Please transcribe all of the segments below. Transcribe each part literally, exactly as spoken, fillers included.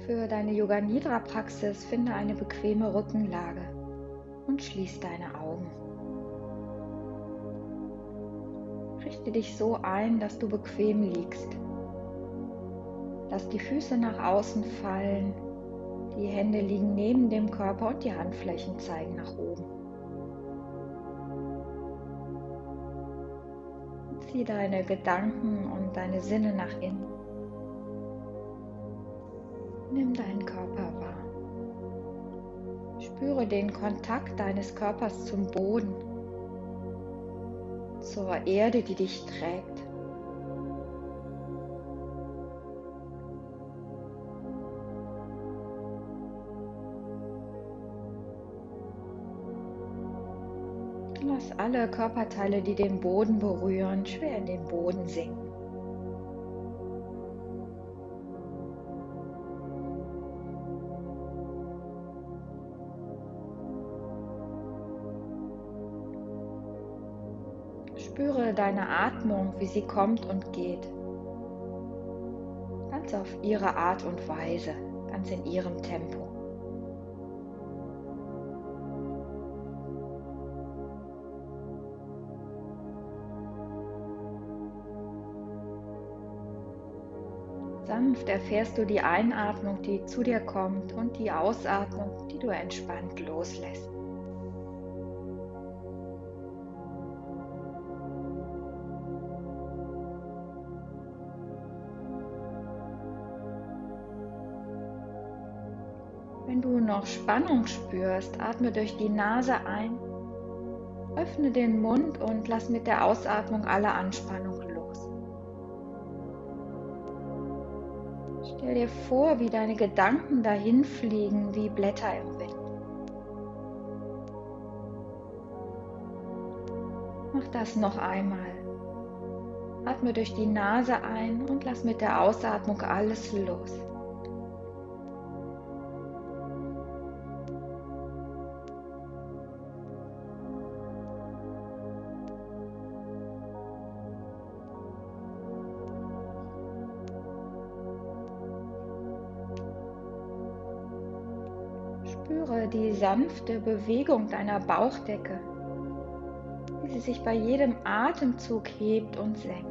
Für deine Yoga Nidra Praxis finde eine bequeme Rückenlage und schließ deine Augen. Richte dich so ein, dass du bequem liegst. Lass die Füße nach außen fallen, die Hände liegen neben dem Körper und die Handflächen zeigen nach oben. Zieh deine Gedanken und deine Sinne nach innen. Nimm deinen Körper wahr. Spüre den Kontakt deines Körpers zum Boden, zur Erde, die dich trägt. Lass alle Körperteile, die den Boden berühren, schwer in den Boden sinken. Spüre deine Atmung, wie sie kommt und geht. Ganz auf ihre Art und Weise, ganz in ihrem Tempo. Sanft erfährst du die Einatmung, die zu dir kommt, und die Ausatmung, die du entspannt loslässt. Wenn du noch Spannung spürst, atme durch die Nase ein, öffne den Mund und lass mit der Ausatmung alle Anspannung los. Stell dir vor, wie deine Gedanken dahin fliegen wie Blätter im Wind. Mach das noch einmal. Atme durch die Nase ein und lass mit der Ausatmung alles los. Spüre die sanfte Bewegung deiner Bauchdecke, wie sie sich bei jedem Atemzug hebt und senkt.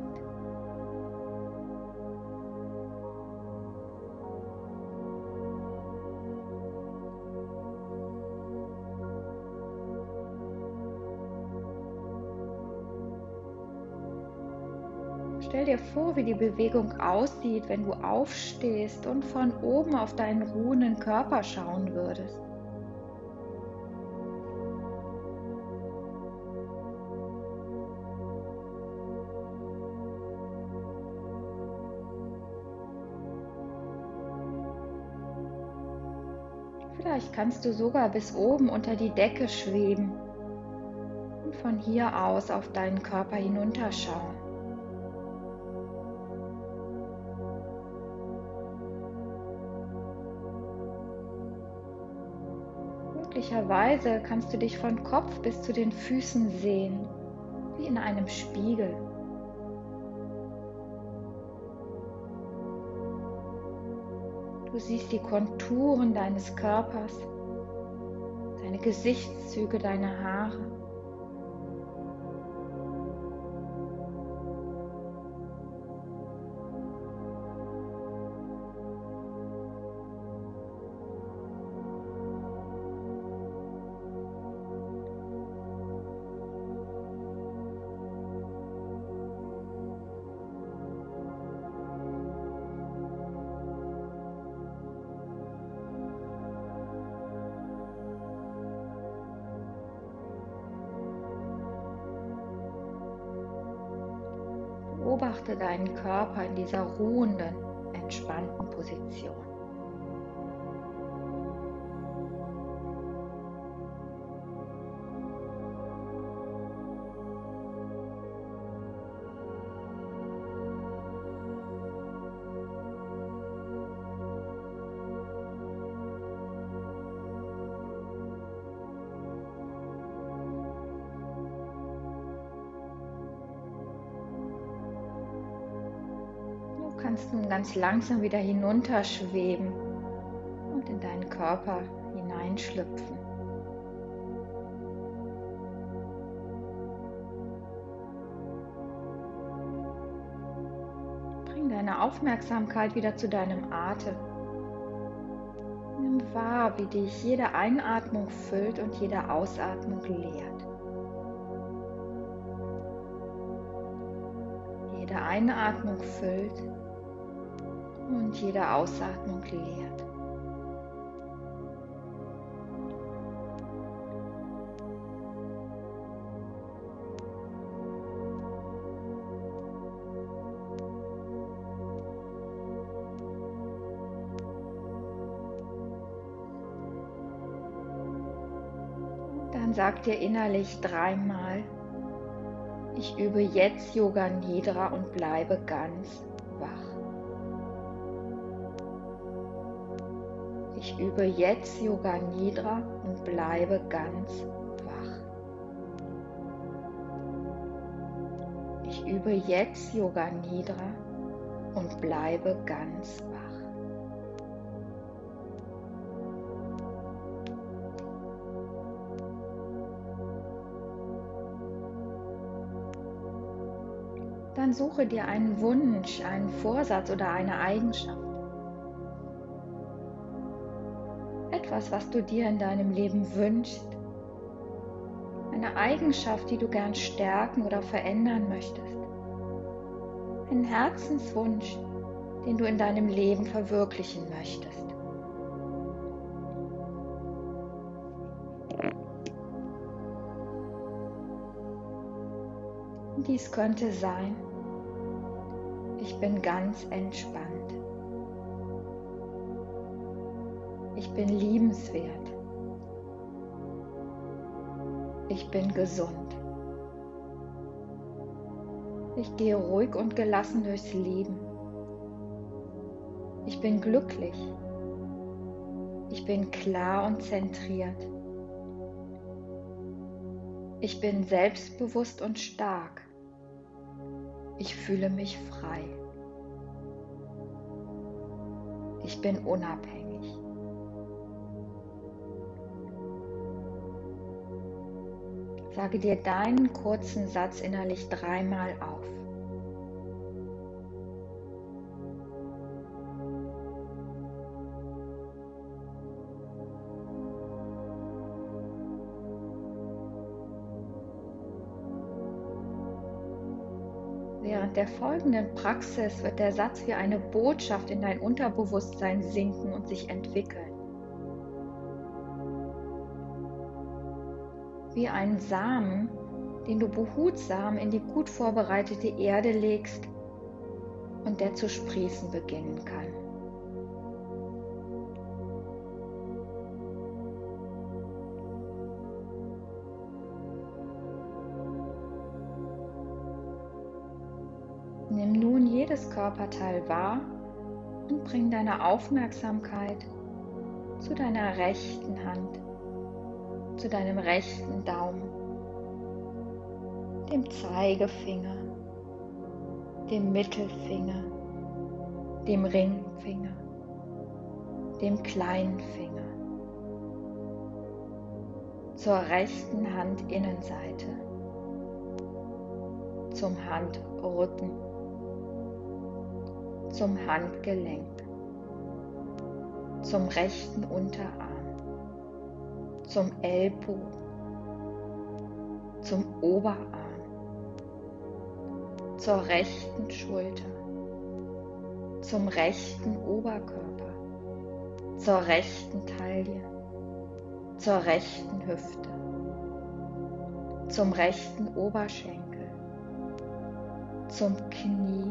Stell dir vor, wie die Bewegung aussieht, wenn du aufstehst und von oben auf deinen ruhenden Körper schauen würdest. Vielleicht kannst du sogar bis oben unter die Decke schweben und von hier aus auf deinen Körper hinunterschauen. Möglicherweise kannst du dich von Kopf bis zu den Füßen sehen, wie in einem Spiegel. Du siehst die Konturen deines Körpers, deine Gesichtszüge, deine Haare. Beobachte deinen Körper in dieser ruhenden, entspannten Position. Du kannst nun ganz langsam wieder hinunterschweben und in deinen Körper hineinschlüpfen. Bring deine Aufmerksamkeit wieder zu deinem Atem. Nimm wahr, wie dich jede Einatmung füllt und jede Ausatmung leert. Jede Einatmung füllt und jede Ausatmung leert. Dann sag dir innerlich dreimal: Ich übe jetzt Yoga Nidra und bleibe ganz wach. Ich übe jetzt Yoga Nidra und bleibe ganz wach. Ich übe jetzt Yoga Nidra und bleibe ganz wach. Dann suche dir einen Wunsch, einen Vorsatz oder eine Eigenschaft. Etwas, was du dir in deinem Leben wünschst. Eine Eigenschaft, die du gern stärken oder verändern möchtest. Ein Herzenswunsch, den du in deinem Leben verwirklichen möchtest. Dies könnte sein: Ich bin ganz entspannt. Ich bin liebenswert. Ich bin gesund. Ich gehe ruhig und gelassen durchs Leben. Ich bin glücklich. Ich bin klar und zentriert. Ich bin selbstbewusst und stark. Ich fühle mich frei. Ich bin unabhängig. Sage dir deinen kurzen Satz innerlich dreimal auf. Während der folgenden Praxis wird der Satz wie eine Botschaft in dein Unterbewusstsein sinken und sich entwickeln. Wie ein Samen, den du behutsam in die gut vorbereitete Erde legst und der zu sprießen beginnen kann. Nimm nun jedes Körperteil wahr und bring deine Aufmerksamkeit zu deiner rechten Hand, zu deinem rechten Daumen, dem Zeigefinger, dem Mittelfinger, dem Ringfinger, dem kleinen Finger, zur rechten Handinnenseite, zum Handrücken, zum Handgelenk, zum rechten Unterarm, zum Ellbogen, zum Oberarm, zur rechten Schulter, zum rechten Oberkörper, zur rechten Taille, zur rechten Hüfte, zum rechten Oberschenkel, zum Knie,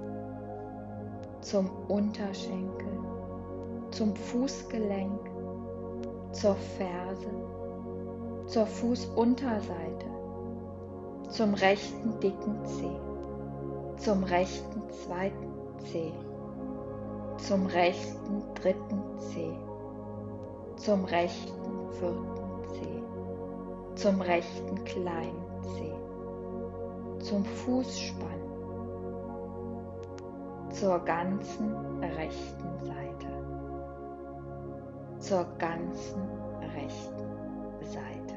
zum Unterschenkel, zum Fußgelenk, zur Ferse, zur Fußunterseite, zum rechten dicken Zeh, zum rechten zweiten Zeh, zum rechten dritten Zeh, zum rechten vierten Zeh, zum rechten kleinen Zeh, zum Fußspann, zur ganzen rechten Seite. zur ganzen rechten Seite.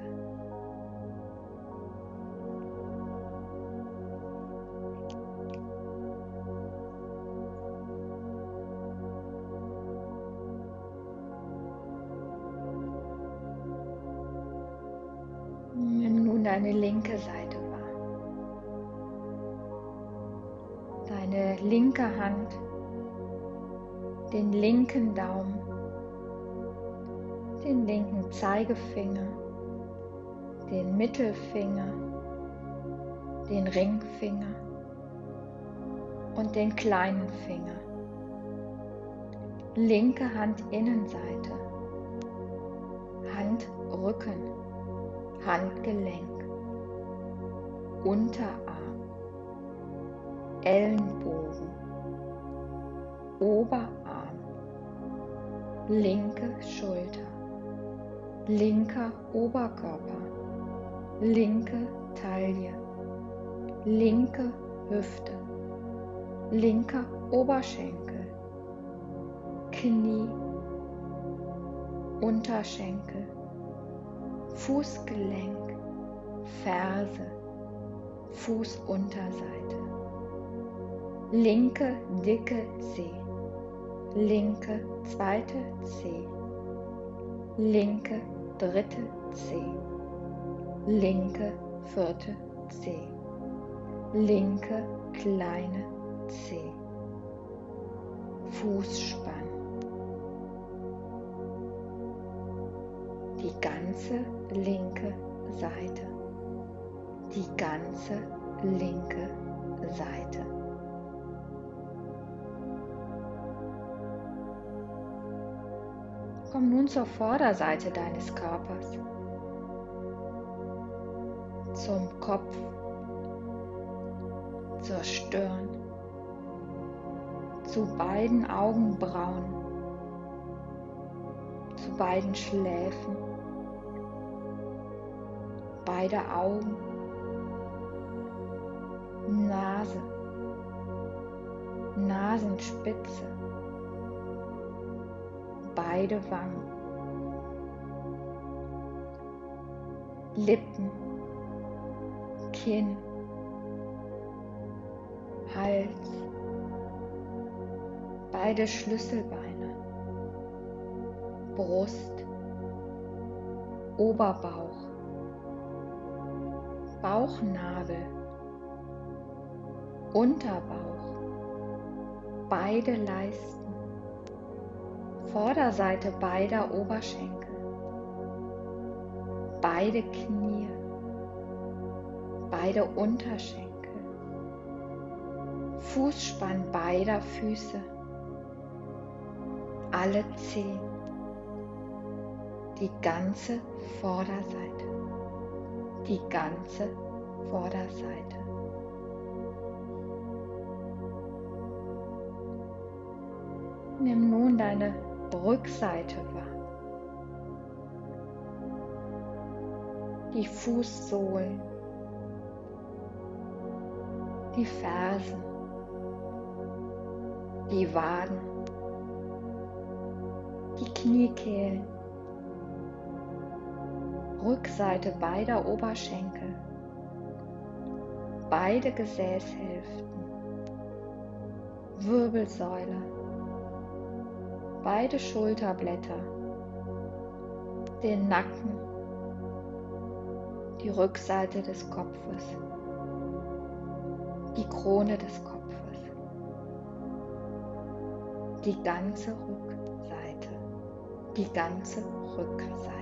Nimm nun deine linke Seite wahr. Deine linke Hand, den linken Daumen, den linken Zeigefinger, den Mittelfinger, den Ringfinger und den kleinen Finger. Linke Handinnenseite, Handrücken, Handgelenk, Unterarm, Ellenbogen, Oberarm, linke Schulter, linker Oberkörper, linke Taille, linke Hüfte, linker Oberschenkel, Knie, Unterschenkel, Fußgelenk, Ferse, Fußunterseite, linke dicke Zeh, linke zweite Zeh, linke dritte Zeh, linke vierte Zeh, linke kleine Zeh, Fußspann, die ganze linke Seite, die ganze linke Seite. Komm nun zur Vorderseite deines Körpers, zum Kopf, zur Stirn, zu beiden Augenbrauen, zu beiden Schläfen, beide Augen, Nase, Nasenspitze, beide Wangen, Lippen, Kinn, Hals, beide Schlüsselbeine, Brust, Oberbauch, Bauchnabel, Unterbauch, beide Leisten, Vorderseite beider Oberschenkel, beide Knie, beide Unterschenkel, Fußspann beider Füße, alle Zehen, die ganze Vorderseite, die ganze Vorderseite. Nimm nun deine Rückseite wahr, die Fußsohlen, die Fersen, die Waden, die Kniekehlen, Rückseite beider Oberschenkel, beide Gesäßhälften, Wirbelsäule, beide Schulterblätter, den Nacken, die Rückseite des Kopfes, die Krone des Kopfes, die ganze Rückseite, die ganze Rückseite.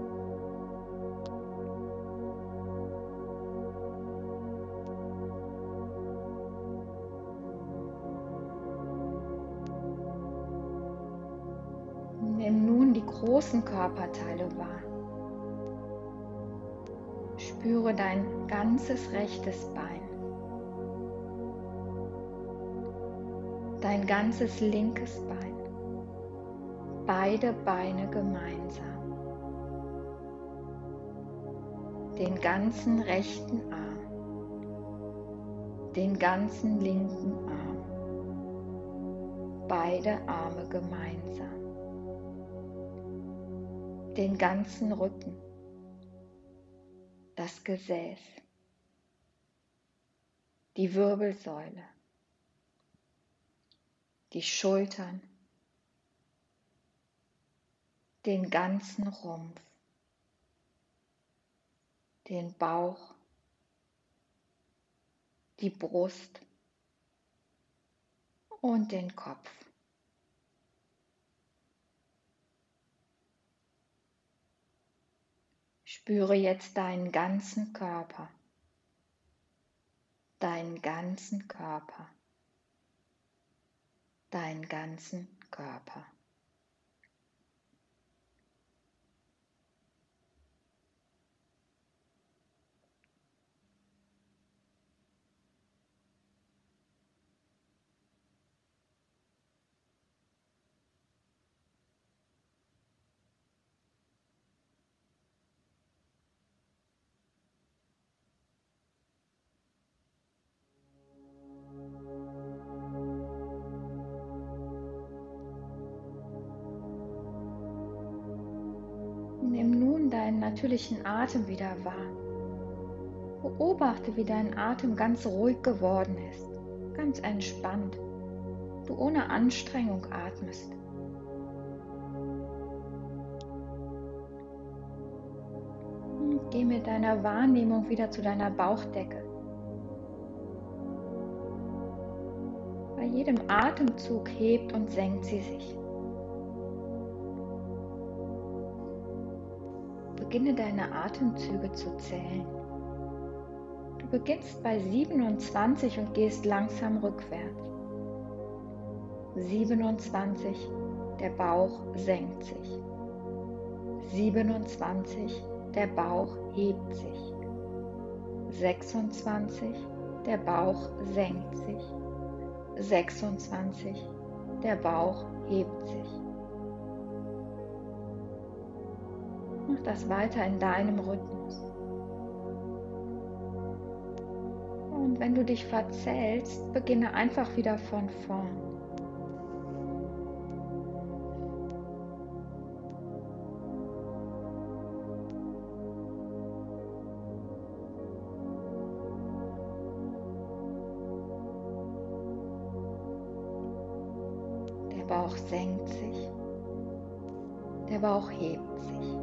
Nimm nun die großen Körperteile wahr. Spüre dein ganzes rechtes Bein, dein ganzes linkes Bein, beide Beine gemeinsam, den ganzen rechten Arm, den ganzen linken Arm, beide Arme gemeinsam, den ganzen Rücken, das Gesäß, die Wirbelsäule, die Schultern, den ganzen Rumpf, den Bauch, die Brust und den Kopf. Spüre jetzt deinen ganzen Körper, deinen ganzen Körper, deinen ganzen Körper. Nimm nun deinen natürlichen Atem wieder wahr. Beobachte, wie dein Atem ganz ruhig geworden ist, ganz entspannt. Du ohne Anstrengung atmest. Und geh mit deiner Wahrnehmung wieder zu deiner Bauchdecke. Bei jedem Atemzug hebt und senkt sie sich. Beginne deine Atemzüge zu zählen. Du beginnst bei siebenundzwanzig und gehst langsam rückwärts. siebenundzwanzig, der Bauch senkt sich. siebenundzwanzig, der Bauch hebt sich. sechsundzwanzig, der Bauch senkt sich. sechsundzwanzig, der Bauch hebt sich. Mach das weiter in deinem Rhythmus. Und wenn du dich verzählst, beginne einfach wieder von vorn. Der Bauch senkt sich, der Bauch hebt sich.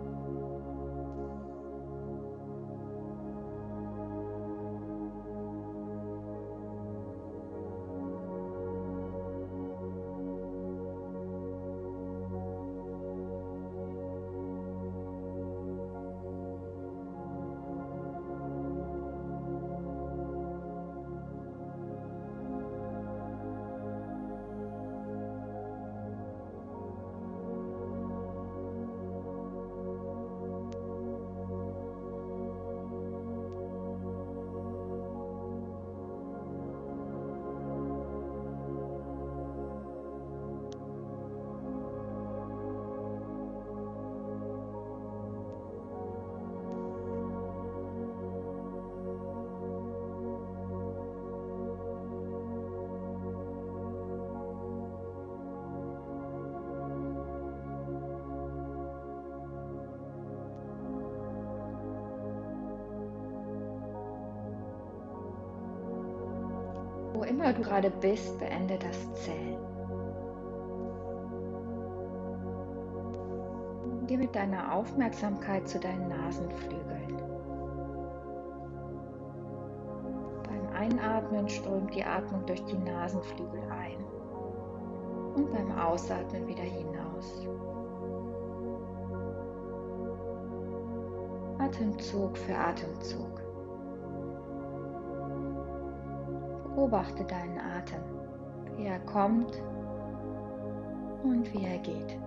Wo immer du gerade bist, beende das Zählen. Geh mit deiner Aufmerksamkeit zu deinen Nasenflügeln. Beim Einatmen strömt die Atmung durch die Nasenflügel ein und beim Ausatmen wieder hinaus. Atemzug für Atemzug. Beobachte deinen Atem, wie er kommt und wie er geht.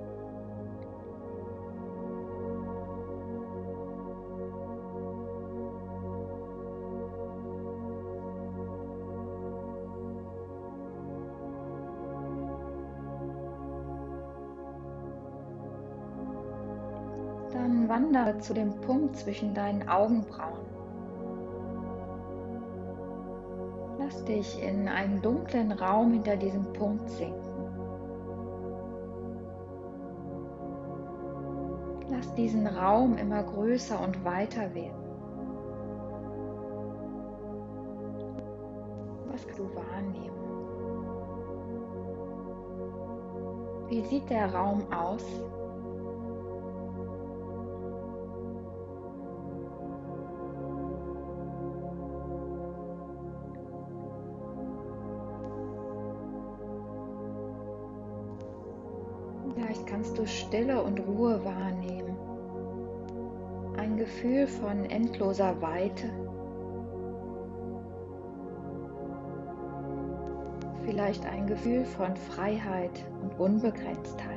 Dann wandere zu dem Punkt zwischen deinen Augenbrauen. Lass dich in einen dunklen Raum hinter diesem Punkt sinken. Lass diesen Raum immer größer und weiter werden. Was kannst du wahrnehmen? Wie sieht der Raum aus? Vielleicht kannst du Stille und Ruhe wahrnehmen. Ein Gefühl von endloser Weite. Vielleicht ein Gefühl von Freiheit und Unbegrenztheit.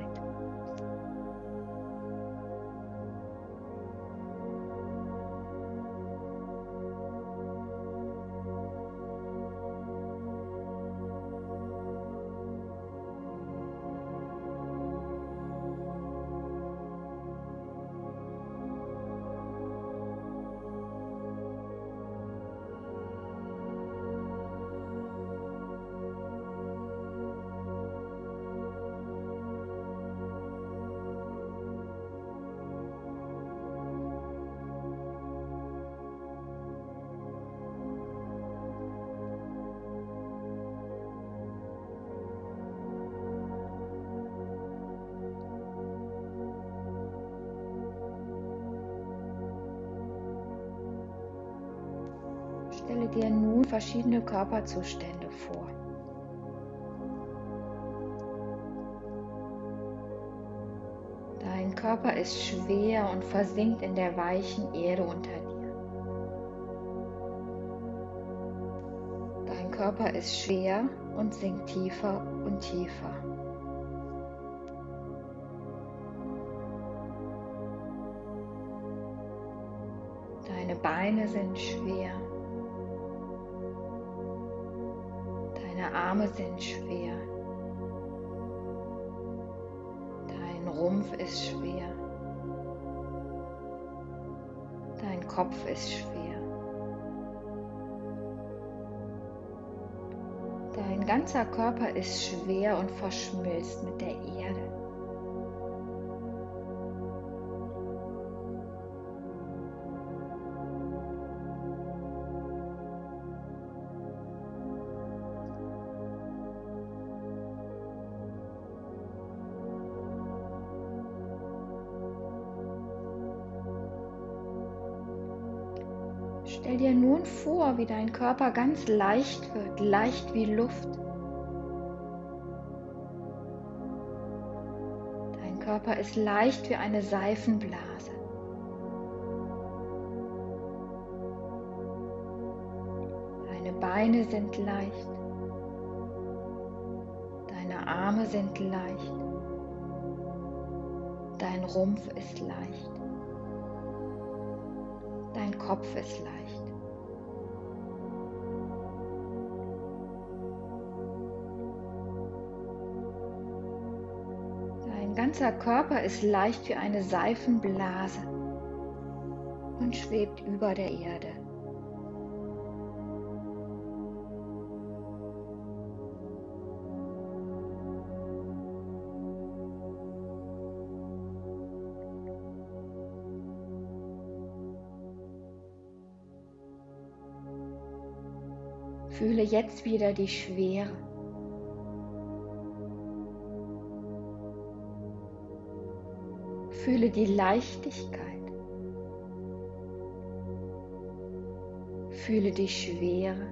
Stelle dir nun verschiedene Körperzustände vor. Dein Körper ist schwer und versinkt in der weichen Erde unter dir. Dein Körper ist schwer und sinkt tiefer und tiefer. Deine Beine sind schwer. Deine Arme sind schwer. Dein Rumpf ist schwer. Dein Kopf ist schwer. Dein ganzer Körper ist schwer und verschmilzt mit der Erde. Stell dir nun vor, wie dein Körper ganz leicht wird, leicht wie Luft. Dein Körper ist leicht wie eine Seifenblase. Deine Beine sind leicht. Deine Arme sind leicht. Dein Rumpf ist leicht. Dein Kopf ist leicht. Dein ganzer Körper ist leicht wie eine Seifenblase und schwebt über der Erde. Fühle jetzt wieder die Schwere. Fühle die Leichtigkeit. Fühle die Schwere.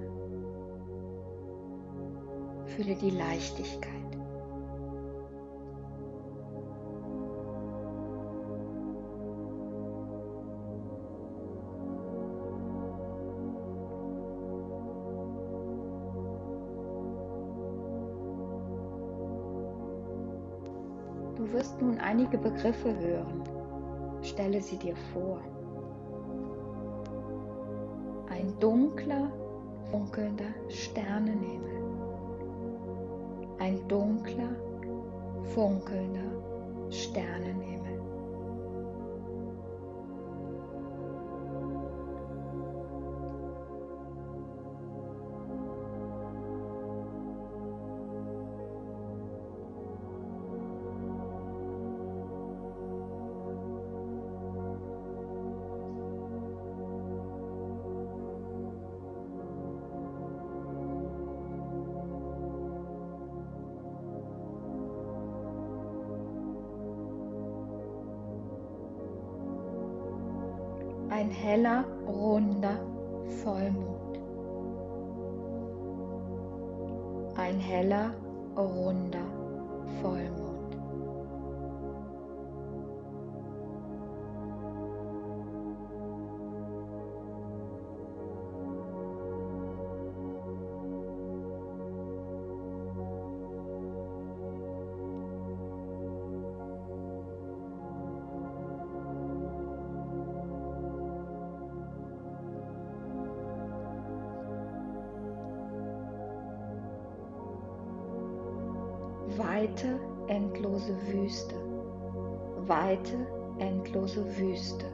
Fühle die Leichtigkeit. Du wirst nun einige Begriffe hören. Stelle sie dir vor. Ein dunkler, funkelnder Sternenhimmel. Ein dunkler, funkelnder Sternenhimmel. ein heller, runder Vollmond. Ein heller, runder Vollmond. Weite, endlose Wüste, weite, endlose Wüste.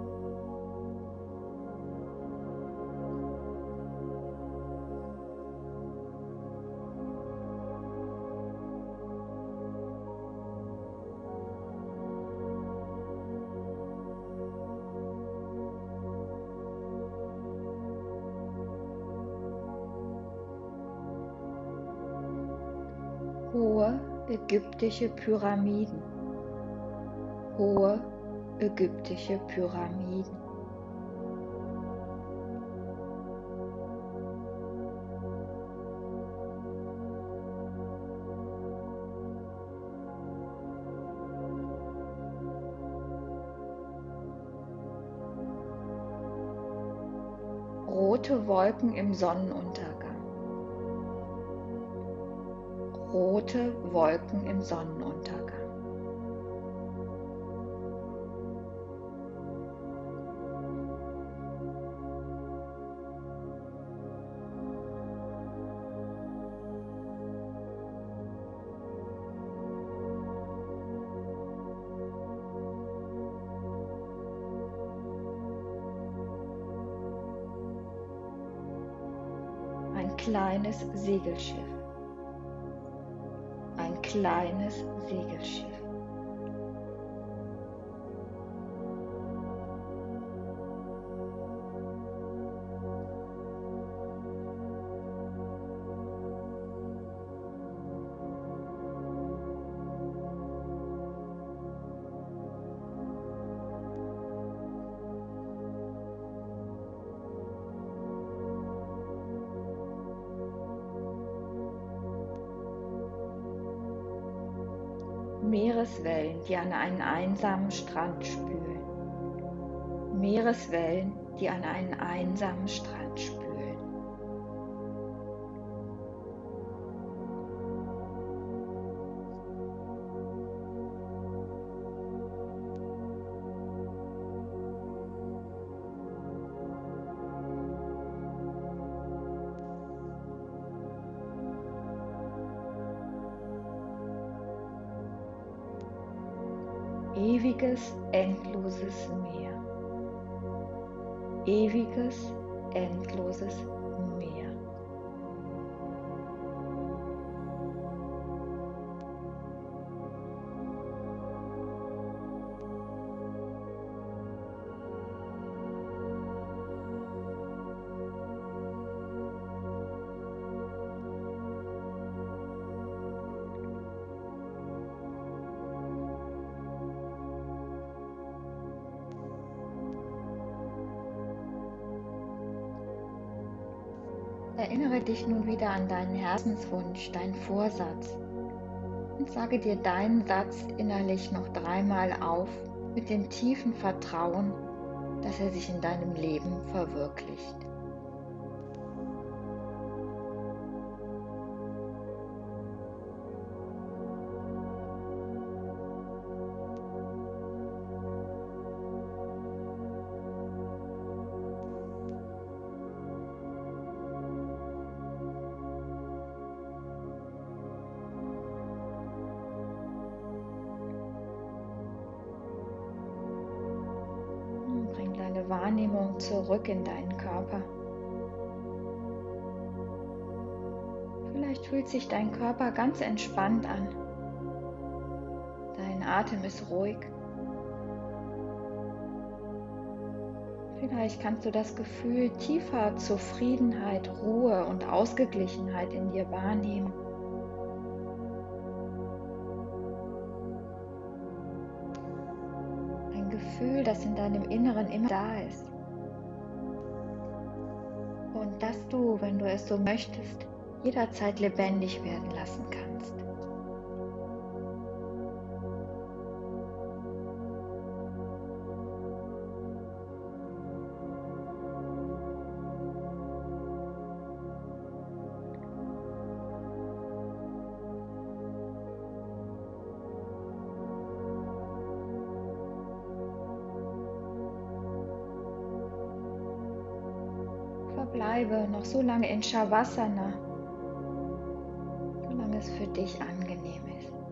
Hohe ägyptische Pyramiden, hohe ägyptische Pyramiden. Rote Wolken im Sonnenuntergang. Rote Wolken im Sonnenuntergang. Ein kleines Segelschiff. Ein kleines Segelschiff. Meereswellen, die an einen einsamen Strand spülen. Meereswellen, die an einen einsamen Strand spülen. Ewiges, endloses Meer. Ewiges, endloses Meer. Erinnere dich nun wieder an deinen Herzenswunsch, deinen Vorsatz und sage dir deinen Satz innerlich noch dreimal auf mit dem tiefen Vertrauen, dass er sich in deinem Leben verwirklicht. Bring deine Wahrnehmung zurück in deinen Körper. Vielleicht fühlt sich dein Körper ganz entspannt an. Dein Atem ist ruhig. Vielleicht kannst du das Gefühl tiefer Zufriedenheit, Ruhe und Ausgeglichenheit in dir wahrnehmen. Ein Gefühl, das in deinem Inneren immer da ist. du, wenn du es so möchtest, jederzeit lebendig werden lassen kannst. Verbleibe noch so lange in Shavasana, solange es für dich angenehm ist.